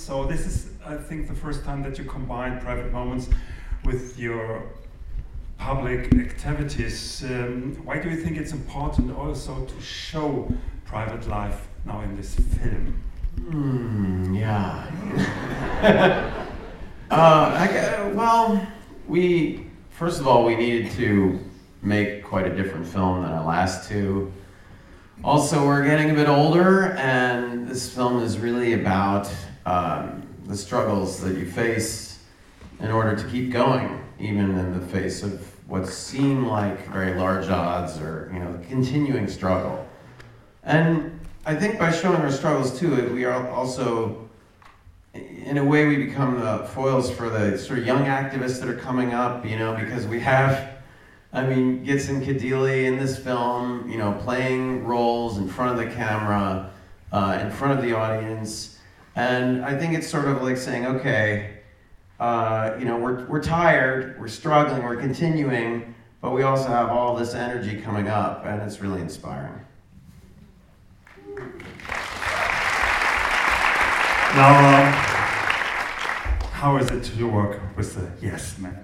So this is, I think, the first time that you combine private moments with your public activities. Why do you think it's important also to show private life now in this film? Yeah. Well, first of all, we needed to make quite a different film than our last two. Also, we're getting a bit older, and this film is really about the struggles that you face in order to keep going, even in the face of what seem like very large odds or, continuing struggle. And I think by showing our struggles too, we are also, in a way, we become the foils for the sort of young activists that are coming up, because we have, Gitsin Kadili in this film, playing roles in front of the camera, in front of the audience. And I think it's sort of like saying, okay, we're tired, we're struggling, we're continuing, but we also have all this energy coming up, and it's really inspiring. Now, how is it to work with the Yes Men?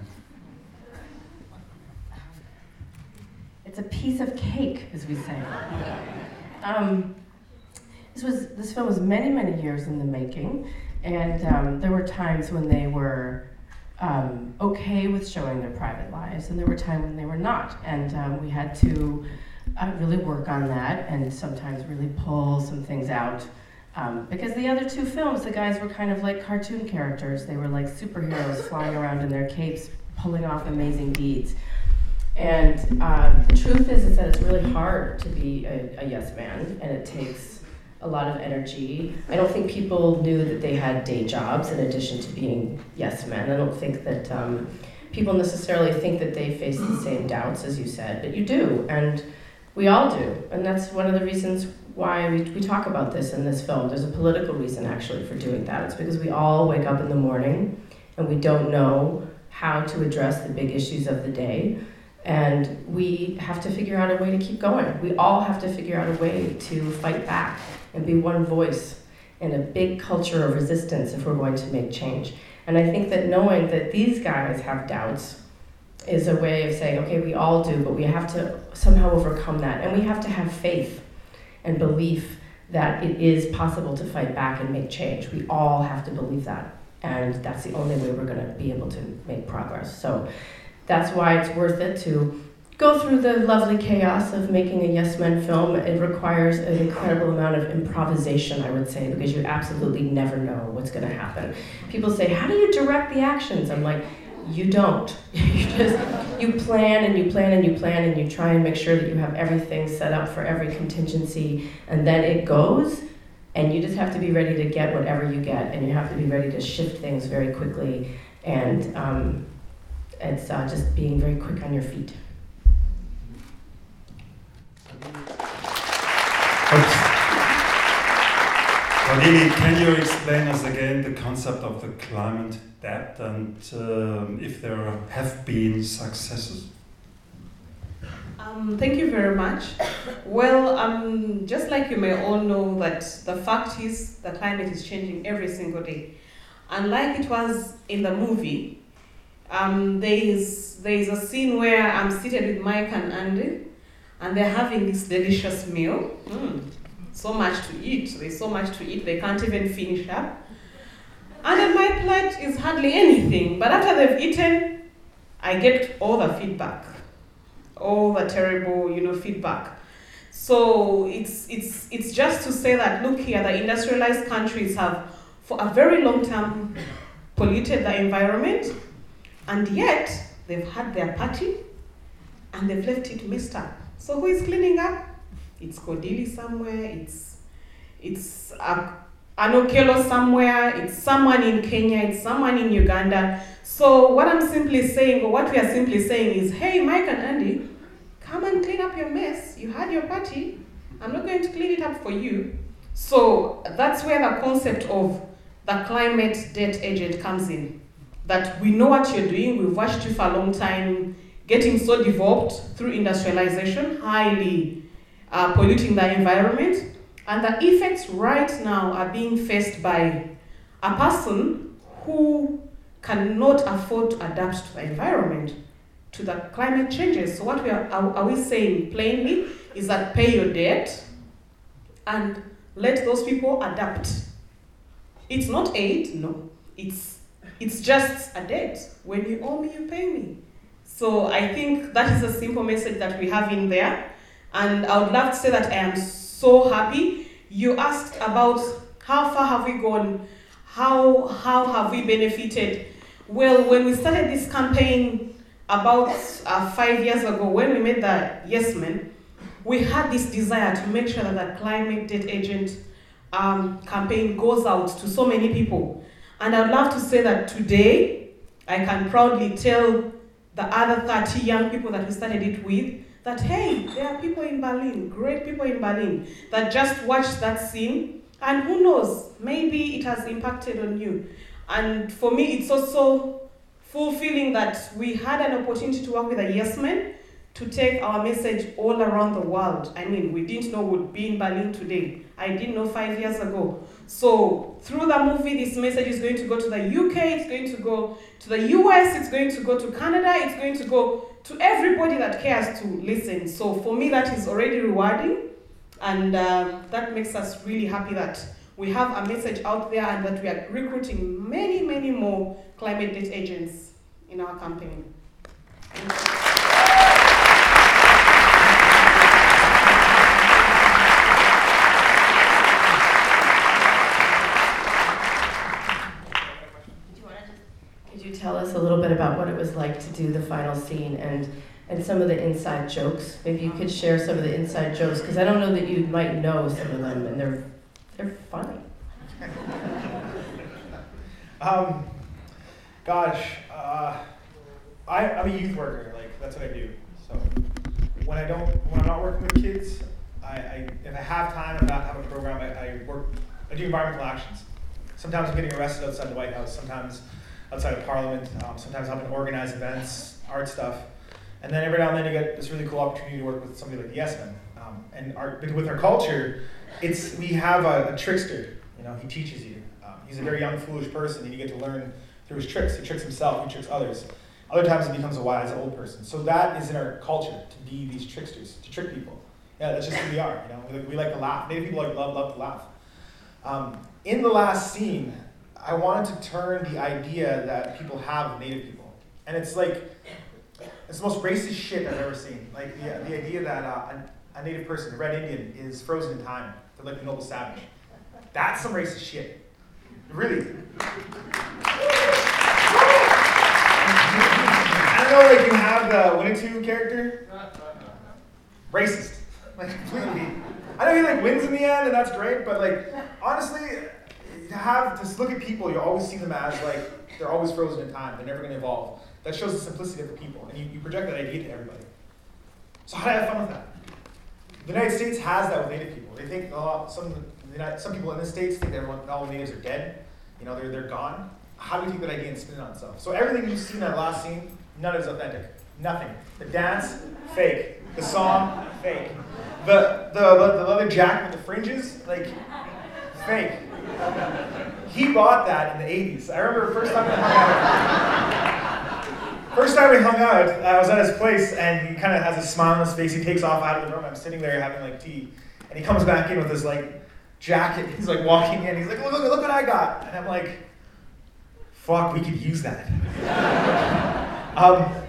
It's a piece of cake, as we say. This film was many, many years in the making, and there were times when they were okay with showing their private lives, and there were times when they were not, and we had to really work on that, and sometimes really pull some things out. Because the other two films, the guys were kind of like cartoon characters. They were like superheroes flying around in their capes, pulling off amazing deeds. And the truth is that it's really hard to be a yes man, and it takes a lot of energy. I don't think people knew that they had day jobs in addition to being yes men. I don't think that people necessarily think that they face the same doubts as you said, but you do, and we all do. And that's one of the reasons why we talk about this in this film. There's a political reason actually for doing that. It's because we all wake up in the morning and we don't know how to address the big issues of the day. And we have to figure out a way to keep going. We all have to figure out a way to fight back and be one voice in a big culture of resistance if we're going to make change. And I think that knowing that these guys have doubts is a way of saying, okay, we all do, but we have to somehow overcome that. And we have to have faith and belief that it is possible to fight back and make change. We all have to believe that. And that's the only way we're going to be able to make progress. So that's why it's worth it to go through the lovely chaos of making a Yes Men film. It requires an incredible amount of improvisation, I would say, because you absolutely never know what's going to happen. People say, how do you direct the actions? I'm like, you don't. You plan and you plan and you plan and you try and make sure that you have everything set up for every contingency, and then it goes, and you just have to be ready to get whatever you get, and you have to be ready to shift things very quickly, and it's just being very quick on your feet. Lili, can you explain us again the concept of the climate debt and if there have been successes? Thank you very much. Well, just like you may all know that the fact is the climate is changing every single day. And like it was in the movie, there is a scene where I'm seated with Mike and Andy, and they're having this delicious meal. So much to eat. There's so much to eat, they can't even finish up. And then my plate is hardly anything. But after they've eaten, I get all the feedback. All the terrible, feedback. So it's just to say that, look here, the industrialized countries have, for a very long time, polluted the environment, and yet they've had their party, and they've left it messed up. So who is cleaning up? It's Kodili somewhere, it's Anokelo somewhere, it's someone in Kenya, it's someone in Uganda. So what I'm simply saying, or what we are simply saying is, hey, Mike and Andy, come and clean up your mess. You had your party. I'm not going to clean it up for you. So that's where the concept of the climate debt agent comes in. That we know what you're doing, we've watched you for a long time, getting so developed through industrialization, highly polluting the environment, and the effects right now are being faced by a person who cannot afford to adapt to the environment, to the climate changes. So what are we saying plainly is that pay your debt and let those people adapt. It's not aid, no. It's just a debt. When you owe me, you pay me. So I think that is a simple message that we have in there. And I would love to say that I am so happy. You asked about how far have we gone, how have we benefited. Well, when we started this campaign about 5 years ago, when we made the Yes Men, we had this desire to make sure that the Climate Debt Agent campaign goes out to so many people. And I'd love to say that today, I can proudly tell the other 30 young people that we started it with that, hey, there are people in Berlin, great people in Berlin, that just watched that scene, and who knows, maybe it has impacted on you. And for me, it's also fulfilling that we had an opportunity to work with a Yes Men to take our message all around the world. I mean, we didn't know we'd be in Berlin today. I didn't know 5 years ago. So through the movie, this message is going to go to the UK, it's going to go to the US, it's going to go to Canada, it's going to go to everybody that cares to listen. So for me, that is already rewarding. And that makes us really happy that we have a message out there and that we are recruiting many, many more climate debt agents in our campaign. Could you tell us a little bit about what it was like to do the final scene and some of the inside jokes? Maybe you could share some of the inside jokes, because I don't know that you might know some of them, and they're funny. I'm a youth worker. Like, that's what I do. So when I'm not working with kids, if I have time and not have a program, I do environmental actions. Sometimes I'm getting arrested outside the White House, sometimes outside of Parliament, sometimes helping organize events, art stuff. And then every now and then you get this really cool opportunity to work with somebody like the Yes Men. With our culture, we have a trickster. You know, he teaches you. He's a very young, foolish person, and you get to learn through his tricks. He tricks himself, he tricks others. Other times he becomes a wise old person. So that is in our culture, to be these tricksters, to trick people. Yeah, that's just who we are. You know, we like to laugh. Native people love to laugh. In the last scene, I wanted to turn the idea that people have of Native people, and it's like it's the most racist shit I've ever seen. Like the idea that a Native person, a Red Indian, is frozen in time. They're like the noble savage. That's some racist shit. Really. I don't know, like you have the Winnetou character. Racist. Like completely. I know he like wins in the end, and that's great, but like honestly, to look at people, you always see them as like they're always frozen in time. They're never going to evolve. That shows the simplicity of the people, and you project that idea to everybody. So how do I have fun with that? The United States has that with Native people. They think some people in the States think that all natives are dead. You know, they're gone. How do we take that idea and spin it on itself? So everything you see in that last scene, none is authentic. Nothing. The dance, fake. The song, fake. The leather jacket with the fringes, like, fake. He bought that in the 80s. I remember the first time we hung out, I was at his place, and he kind of has a smile on his face. He takes off out of the room. I'm sitting there having like tea, and he comes back in with this like jacket. He's like walking in. He's like, look what I got. And I'm like, fuck, we could use that. Are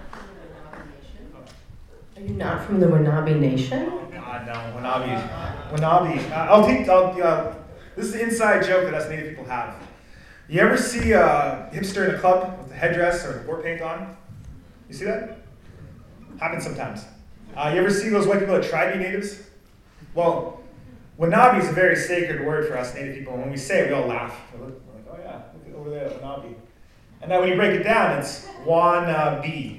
you not from the Wennabe Nation? God, no, Wennabe. This is the inside joke that us Native people have. You ever see a hipster in a club with a headdress or war paint on? You see that? Happens sometimes. You ever see those white people that try to be natives? Well, Wennabe is a very sacred word for us Native people, and when we say it, we all laugh. We're like, oh yeah, look over there, Wennabe. And then when you break it down, it's wanna-be.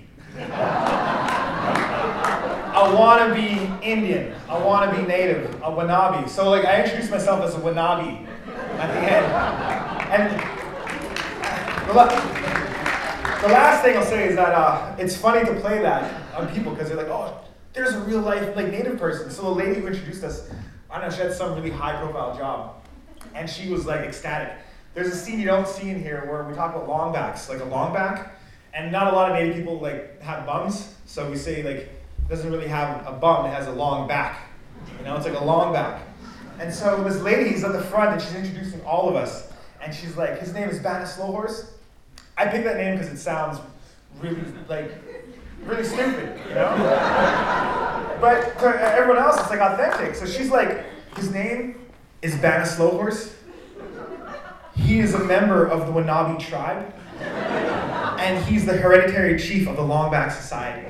I want to be Indian. I want to be Native. A Wennabe. So like I introduced myself as a Wennabe at the end. And the last thing I'll say is that it's funny to play that on people because they're like, oh, there's a real life like Native person. So the lady who introduced us, I don't know, she had some really high profile job, and she was like ecstatic. there's a scene you don't see in here where we talk about longbacks, like a longback, and not a lot of Native people like have bums, so we say like it doesn't really have a bum, it has a long back. You know, it's like a long back. And so this lady's at the front and she's introducing all of us, and she's like, his name is Banna Slowhorse. I picked that name because it sounds really really stupid, you know? But to everyone else, it's like authentic. So she's like, his name is Banna Slowhorse. He is a member of the Wanabe tribe, and he's the hereditary chief of the Longback Society.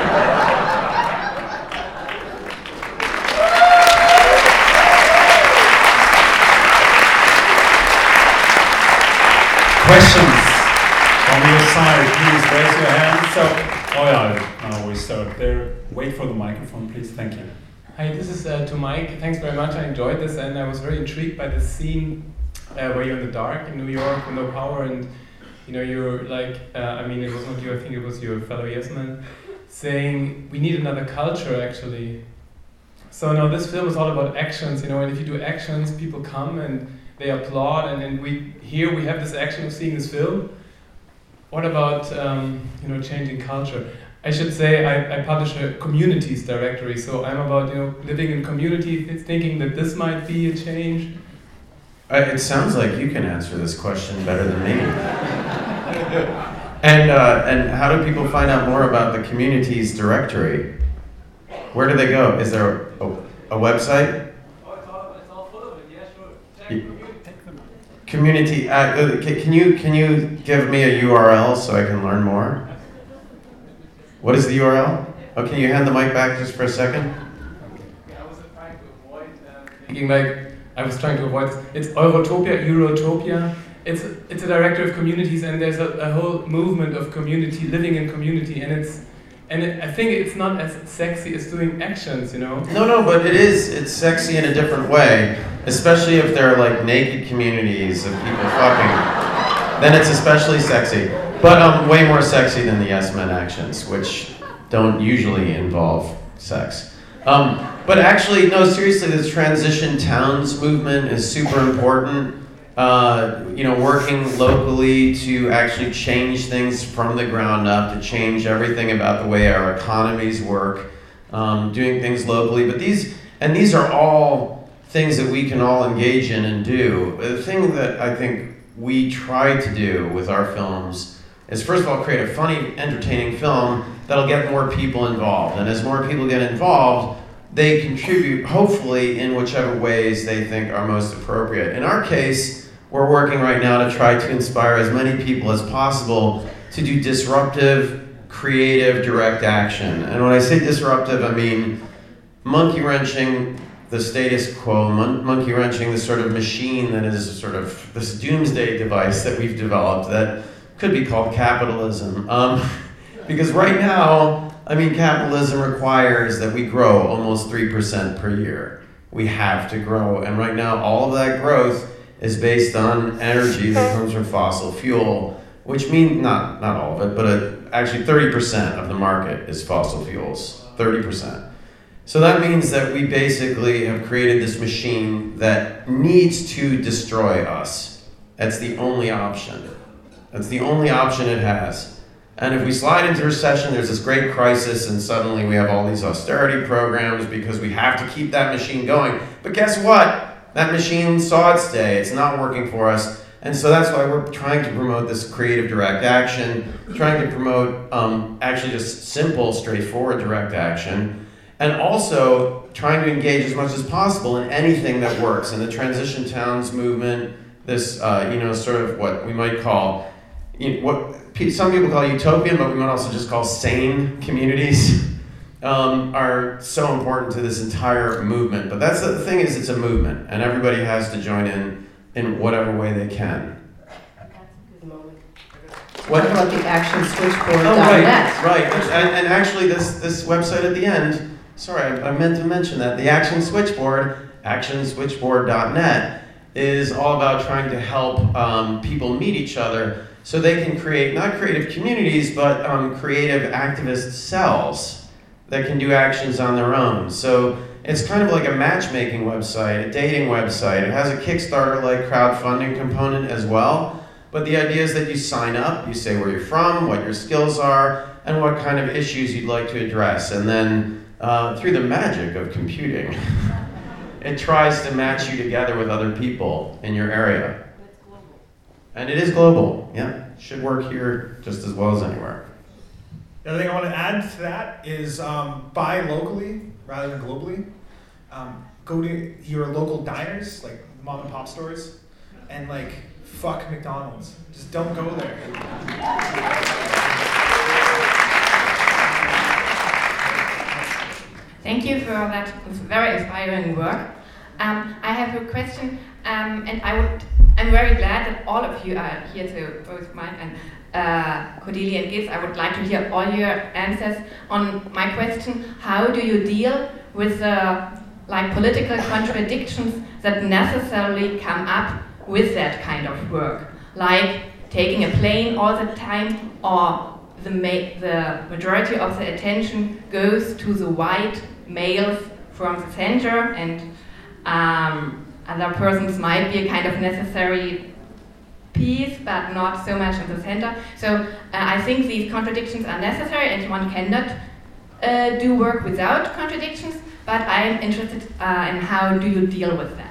Questions from your side, please raise your hand. So, now we start there. Wait for the microphone, please. Thank you. Hi, this is to Mike. Thanks very much. I enjoyed this, and I was very intrigued by the scene where you're in the dark in New York with no power, and you're like, it was not you. I think it was your fellow Yes Man saying we need another culture actually. So now this film is all about actions, and if you do actions, people come and they applaud, and we have this action of seeing this film. What about changing culture? I should say I publish a communities directory, so I'm about living in community, thinking that this might be a change. It sounds like you can answer this question better than me. And how do people find out more about the communities directory? Where do they go? Is there a website? Oh, it's all full of it. Yeah, sure. Community. Can you give me a URL so I can learn more? What is the URL? Oh, can you hand the mic back just for a second? I was trying to avoid thinking I was trying to avoid. It's Eurotopia. It's a directory of communities, and there's a whole movement of community living in community, and I think it's not as sexy as doing actions, No, but it is. It's sexy in a different way, especially if they're like naked communities of people fucking. Then it's especially sexy, but way more sexy than the Yes Men actions, which don't usually involve sex. But actually, no, seriously, this transition towns movement is super important. Working locally to actually change things from the ground up, to change everything about the way our economies work, doing things locally. But these are all things that we can all engage in and do. The thing that I think we try to do with our films is, first of all, create a funny, entertaining film that'll get more people involved. And as more people get involved, they contribute, hopefully, in whichever ways they think are most appropriate. In our case, we're working right now to try to inspire as many people as possible to do disruptive, creative, direct action. And when I say disruptive, I mean monkey-wrenching the status quo, monkey-wrenching the sort of machine that is sort of this doomsday device that we've developed that could be called capitalism. Because right now, capitalism requires that we grow almost 3% per year. We have to grow. And right now, all of that growth is based on energy that comes from fossil fuel, which means, not all of it, but actually 30% of the market is fossil fuels, 30%. So that means that we basically have created this machine that needs to destroy us. That's the only option. That's the only option it has. And if we slide into recession, there's this great crisis, and suddenly we have all these austerity programs because we have to keep that machine going. But guess what? That machine saw its day. It's not working for us. And so that's why we're trying to promote this creative direct action, trying to promote actually just simple, straightforward direct action, and also trying to engage as much as possible in anything that works. In the Transition Towns movement, this sort of what we might call, what some people call utopian, but we might also just call sane communities, are so important to this entire movement. But that's the thing, is it's a movement, and everybody has to join in whatever way they can. That's a good moment. What about the actionswitchboard.net? Oh, right. And actually, this website at the end, sorry, I meant to mention that. The Action Switchboard, actionswitchboard.net, is all about trying to help people meet each other so they can create, not creative communities, but creative activist cells that can do actions on their own. So It's kind of like a matchmaking website, a dating website. It has a Kickstarter-like crowdfunding component as well. But the idea is that you sign up, you say where you're from, what your skills are, and what kind of issues you'd like to address. And then through the magic of computing, it tries to match you together with other people in your area. It's global. And it is global, yeah. It should work here just as well as anywhere. The other thing I want to add to that is buy locally rather than globally. Go to your local diners, like mom and pop stores, and like fuck McDonald's. Just don't go there. Thank you for that very inspiring work. I have a question, and I'm very glad that all of you are here, to both Mike and Cordelia and Giz. I would like to hear all your answers on my question: how do you deal with the political contradictions that necessarily come up with that kind of work, like taking a plane all the time, or the majority of the attention goes to the white males from the center, and other persons might be a kind of necessary piece, but not so much in the center. So I think these contradictions are necessary, and one cannot do work without contradictions, but I'm interested in how do you deal with that.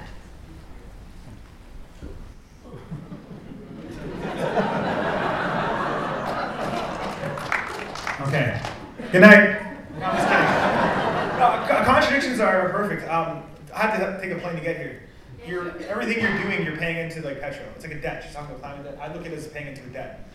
Okay. Good night. No, I'm just kidding. No, contradictions are perfect. I had to take a plane to get here. Everything you're doing, you're paying into like petrol. It's like a debt. She's talking about climate debt. I look at it as paying into a debt.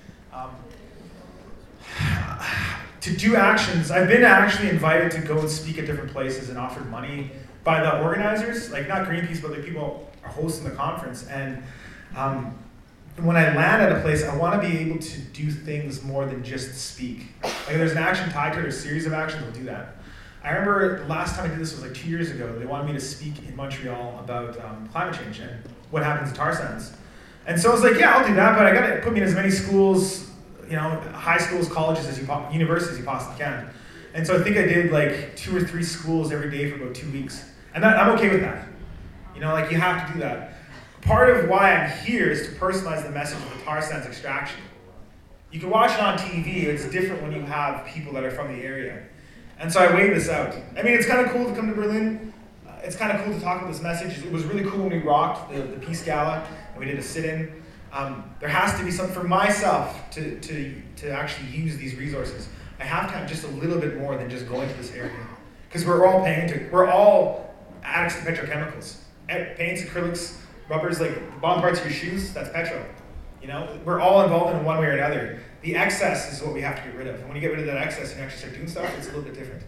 To do actions, I've been actually invited to go and speak at different places and offered money by the organizers, like not Greenpeace, but like people are hosting the conference. And when I land at a place, I want to be able to do things more than just speak. Like if there's an action tied to it or a series of actions, I'll do that. I remember the last time I did this was like 2 years ago. They wanted me to speak in Montreal about climate change and what happens in tar sands. And so I was like, yeah, I'll do that, but I got to put me in as many schools, high schools, colleges, universities as you possibly can. And so I think I did like 2 or 3 schools every day for about 2 weeks. And I'm okay with that. You have to do that. Part of why I'm here is to personalize the message of the tar sands extraction. You can watch it on TV, it's different when you have people that are from the area. And so I weighed this out. I mean, it's kind of cool to come to Berlin. It's kind of cool to talk about this message. It was really cool when we rocked the Peace Gala and we did a sit-in. There has to be something for myself to actually use these resources. I have to have just a little bit more than just going to this area. Because we're all addicts to petrochemicals. Paints, acrylics, rubbers, like the bottom parts of your shoes, that's petrol. We're all involved in one way or another. The excess is what we have to get rid of. And when you get rid of that excess and you actually start doing stuff, it's a little bit different.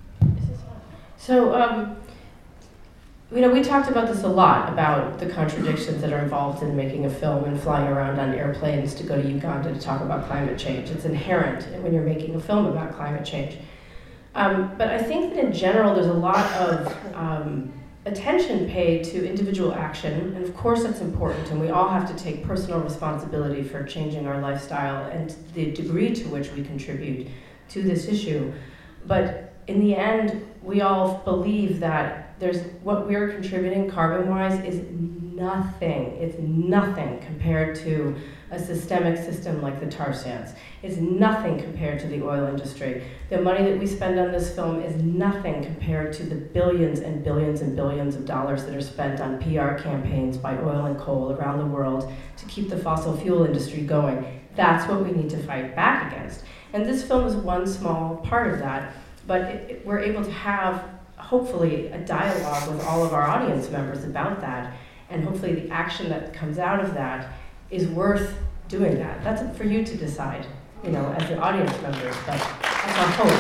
So, we talked about this a lot, about the contradictions that are involved in making a film and flying around on airplanes to go to Uganda to talk about climate change. It's inherent when you're making a film about climate change. But I think that in general, there's a lot of attention paid to individual action, and of course that's important, and we all have to take personal responsibility for changing our lifestyle and the degree to which we contribute to this issue. But in the end, we all believe that what we're contributing carbon-wise is nothing. It's nothing compared to a systemic system like the tar sands. It's nothing compared to the oil industry. The money that we spend on this film is nothing compared to the billions and billions and billions of dollars that are spent on PR campaigns by oil and coal around the world to keep the fossil fuel industry going. That's what we need to fight back against. And this film is one small part of that, but we're able to have, hopefully, a dialogue with all of our audience members about that, and hopefully the action that comes out of that is worth doing that. That's up for you to decide, as the audience members, but that's our hope.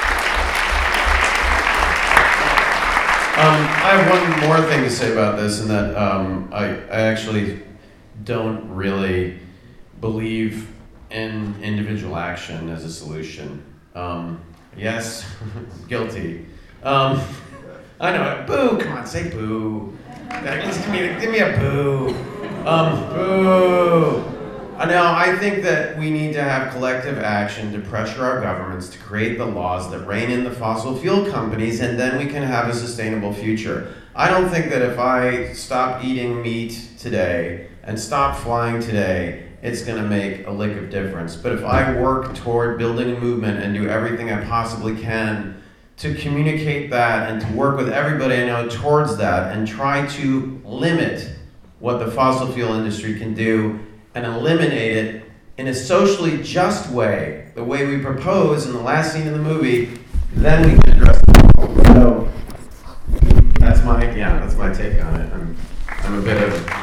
I have one more thing to say about this, and that I actually don't really believe in individual action as a solution. Yes, guilty. I know, boo, come on, say boo. Just give me a boo. Boo. No, I think that we need to have collective action to pressure our governments to create the laws that rein in the fossil fuel companies, and then we can have a sustainable future. I don't think that if I stop eating meat today and stop flying today, it's going to make a lick of difference. But if I work toward building a movement and do everything I possibly can to communicate that and to work with everybody I know towards that and try to limit what the fossil fuel industry can do and eliminate it in a socially just way, the way we propose in the last scene of the movie, then we can address the problem. So that's my take on it. I'm a bit of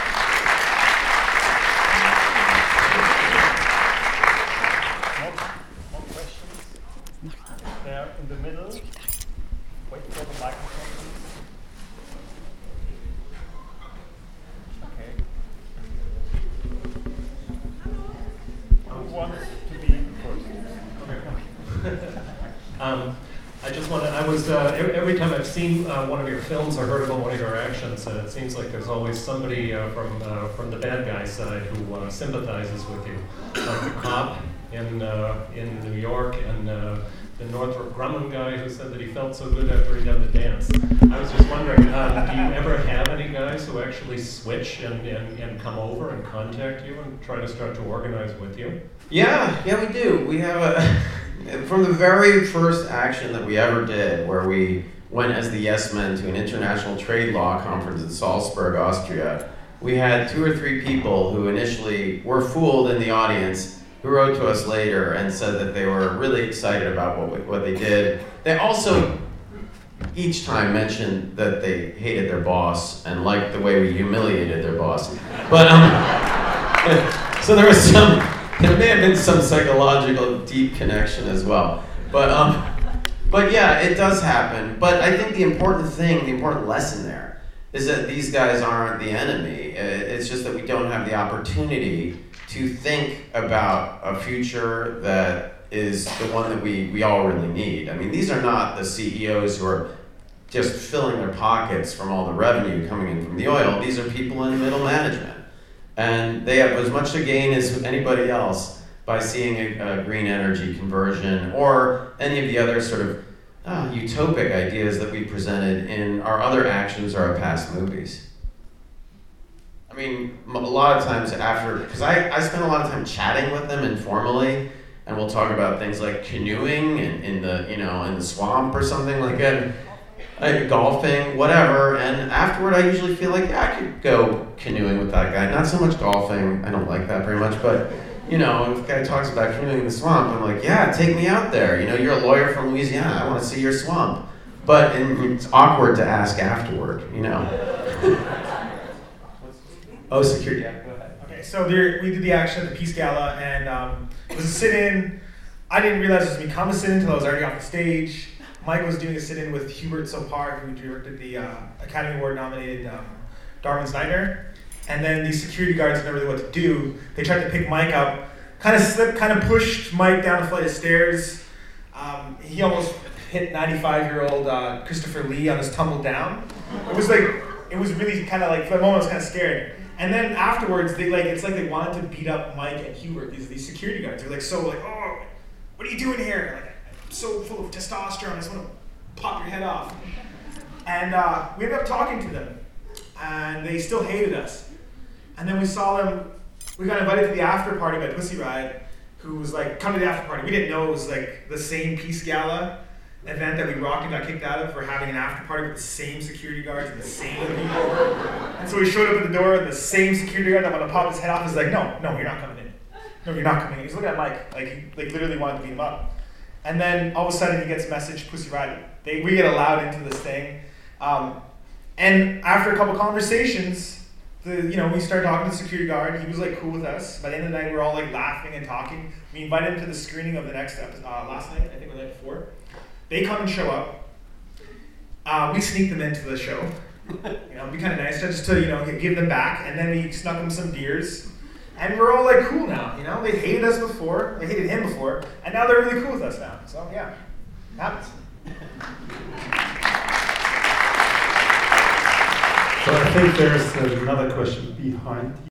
More questions? There in the middle. Wait for the microphone, please. Okay. Who wants to be first? I just want to, every time I've seen one of your films or heard about one of your actions, it seems like there's always somebody from the bad guy side who sympathizes with you. Like the cop in New York and the Northrop Grumman guy who said that he felt so good after he'd done the dance. I was just wondering, do you ever have any guys who actually switch and come over and contact you and try to start to organize with you? Yeah, we do. We have from the very first action that we ever did, where we went as the Yes Men to an international trade law conference in Salzburg, Austria, we had 2 or 3 people who initially were fooled in the audience, who wrote to us later and said that they were really excited about what they did. They also each time mentioned that they hated their boss and liked the way we humiliated their boss. But so there may have been some psychological deep connection as well. But yeah, it does happen. But I think the important lesson there is that these guys aren't the enemy. It's just that we don't have the opportunity to think about a future that is the one that we all really need. I mean, these are not the CEOs who are just filling their pockets from all the revenue coming in from the oil. These are people in middle management. And they have as much to gain as anybody else by seeing a green energy conversion or any of the other sort of utopic ideas that we presented in our other actions or our past movies. I mean, a lot of times because I spend a lot of time chatting with them informally, and we'll talk about things like canoeing in the swamp or something like that. Golfing, whatever, and afterward I usually feel like, I could go canoeing with that guy. Not so much golfing, I don't like that very much, but, if the guy talks about canoeing in the swamp, I'm like, yeah, take me out there. You're a lawyer from Louisiana, I want to see your swamp. But it's awkward to ask afterward, Oh, security, yeah, go ahead. Okay, so we did the action at the Peace Gala, and it was a sit-in. I didn't realize it was going to become a sit-in until I was already off the stage. Mike was doing a sit-in with Hubert Sopar, who directed the Academy Award-nominated Darwin's Nightmare. And then these security guards didn't know really what to do. They tried to pick Mike up, kind of slipped, kind of pushed Mike down a flight of stairs. He almost hit 95-year-old Christopher Lee on his tumble down. It was really kind of like, for the moment, it was kind of scary. And then afterwards, it's like they wanted to beat up Mike and Hubert, these security guards. They're oh, what are you doing here? I'm so full of testosterone, I just want to pop your head off. And we ended up talking to them, and they still hated us. And then we got invited to the after party by Pussy Riot, who was come to the after party. We didn't know it was the same Peace Gala event that we rocked and got kicked out of for having an after party with the same security guards and the same people. And so we showed up at the door, and the same security guard that wanted to pop his head off was like, no, you're not coming in. No, you're not coming in. He's looking at Mike, he literally wanted to beat him up. And then all of a sudden he gets a message, Pussy Riot. We get allowed into this thing. And after a couple conversations, we started talking to the security guard. He was cool with us. By the end of the night, we were all laughing and talking. We invited him to the screening of the next episode, last night, I think, or the night before. They come and show up. We sneak them into the show. Be kind of nice just to, give them back. And then we snuck them some beers. And we're all cool now, They hated us before, they hated him before, and now they're really cool with us now. So yeah, it happens. So I think there's another question behind